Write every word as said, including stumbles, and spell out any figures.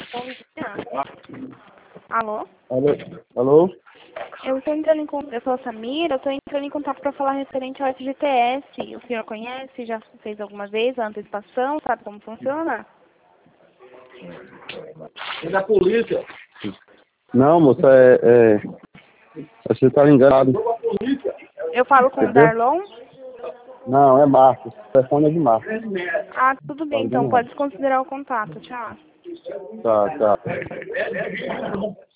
Bom dia. Alô? Alô? Alô? Eu estou entrando em contato, eu sou a Samira, eu estou entrando em contato para falar referente ao F G T S. O senhor conhece? Já fez alguma vez a antecipação? Sabe como funciona? É da polícia. Não, moça, é... é... Você está ligado. Eu falo com o Entendeu? Darlon? Não, é Marcos. O telefone é de Marcos. Ah, tudo Tá bem, então ligando? pode considerar o contato. Tchau. Tá, tá.